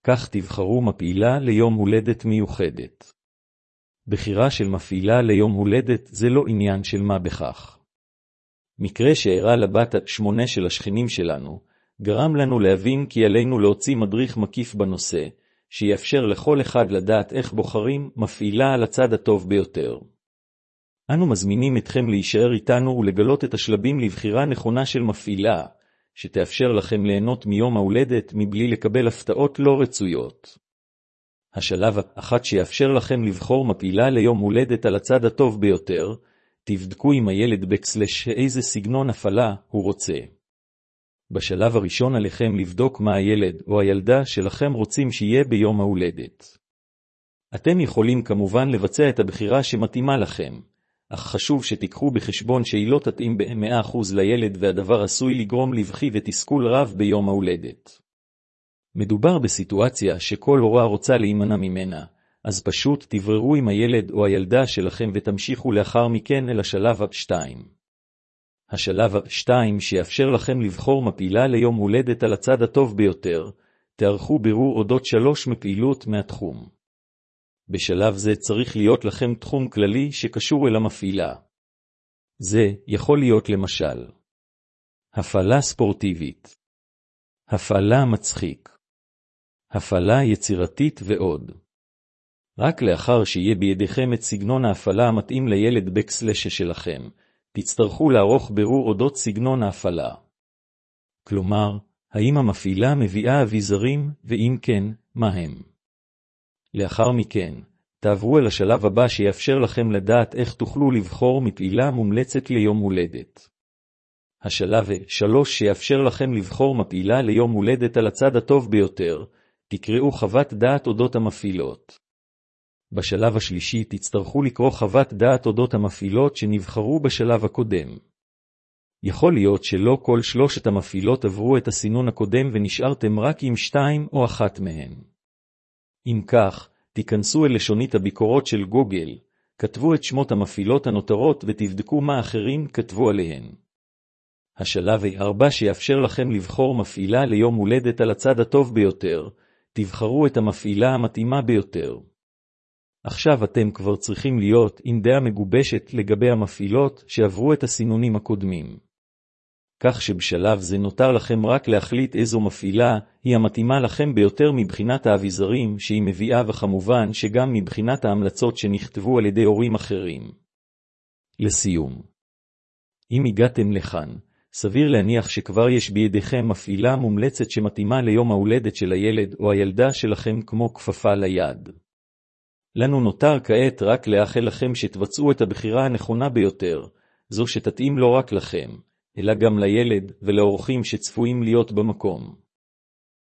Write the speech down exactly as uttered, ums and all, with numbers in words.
כך תבחרו מפעילה ליום הולדת מיוחדת. בחירה של מפעילה ליום הולדת זה לא עניין של מה בכך. מקרה שאירע לבת השמונה של השכנים שלנו, גרם לנו להבין כי עלינו להוציא מדריך מקיף בנושא, שיאפשר לכל אחד לדעת איך בוחרים מפעילה על הצד הטוב ביותר. אנו מזמינים אתכם להישאר איתנו ולגלות את השלבים לבחירה נכונה של מפעילה, שתאפשר לכם ליהנות מיום ההולדת מבלי לקבל הפתעות לא רצויות. השלב האחת שיאפשר לכם לבחור מפעילה ליום הולדת על הצד הטוב ביותר, תבדקו עם הילד בקסלש איזה סגנון הפעלה הוא רוצה. בשלב הראשון עליכם לבדוק מה הילד או הילדה שלכם רוצים שיהיה ביום ההולדת. אתם יכולים כמובן לבצע את הבחירה שמתאימה לכם, אך חשוב שתיקחו בחשבון שהיא לא תתאים ב-מאה אחוז לילד והדבר עשוי לגרום לבכי ותסכול רב ביום ההולדת. מדובר בסיטואציה שכל הורה רוצה להימנע ממנה, אז פשוט תבררו עם הילד או הילדה שלכם ותמשיכו לאחר מכן אל השלב השתיים. השלב השתיים שיאפשר לכם לבחור מפעילה ליום הולדת על הצד הטוב ביותר, תערכו בירור אודות שלוש מפעילות מהתחום. בשלב זה צריך להיות לכם תחום כללי שקשור אל המפעילה. זה יכול להיות למשל הפעלה ספורטיבית, הפעלה מצחיק, הפעלה יצירתית ועוד. רק לאחר שיהיה בידיכם את סגנון ההפעלה המתאים לילד בקסלש שלכם, תצטרכו לערוך בירור אודות סגנון ההפעלה. כלומר, האם המפעילה מביאה אביזרים, ואם כן, מה הם? לאחר מכן, תעברו אל השלב הבא שיאפשר לכם לדעת איך תוכלו לבחור מפעילה מומלצת ליום הולדת. השלב שלוש שיאפשר לכם לבחור מפעילה ליום הולדת על הצד הטוב ביותר, תקראו חוות דעת אודות המפעילות. בשלב השלישי תצטרכו לקרוא חוות דעת אודות המפעילות שנבחרו בשלב הקודם. יכול להיות שלא כל שלושת המפעילות עברו את הסינון הקודם ונשארתם רק עם שתיים או אחת מהן. אם כך, תיכנסו אל לשונית הביקורות של גוגל, כתבו את שמות המפעילות הנותרות ותבדקו מה אחרים כתבו עליהן. השלב ארבע שיאפשר לכם לבחור מפעילה ליום הולדת על הצד הטוב ביותר, תבחרו את המפעילה המתאימה ביותר. עכשיו אתם כבר צריכים להיות עם דעה מגובשת לגבי המפעילות שעברו את הסינונים הקודמים. כך שבשלב זה נותר לכם רק להחליט איזו מפעילה היא המתאימה לכם ביותר מבחינת האביזרים שהיא מביאה וכמובן שגם מבחינת ההמלצות שנכתבו על ידי הורים אחרים. לסיום, אם הגעתם לכאן, סביר להניח שכבר יש בידיכם מפעילה מומלצת שמתאימה ליום ההולדת של הילד או הילדה שלכם כמו כפפה ליד. לנו נותר כעת רק לאחל לכם שתבצעו את הבחירה הנכונה ביותר, זו שתתאים לא רק לכם, אלא גם לילד ולאורחים שצפויים להיות במקום.